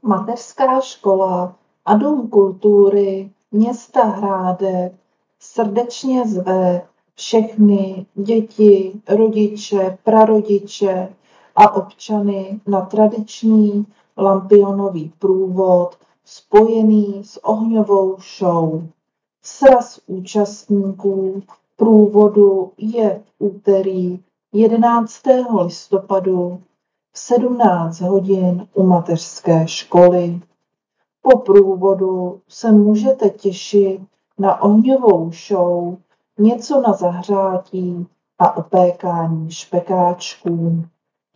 Mateřská škola a Dům kultury města Hrádek srdečně zve všechny děti, rodiče, prarodiče a občany na tradiční lampionový průvod spojený s ohňovou show. Sraz účastníků průvodu je v úterý 11. listopadu v 17 hodin u mateřské školy. Po průvodu se můžete těšit na ohňovou show, něco na zahřátí a opékání špekáčků.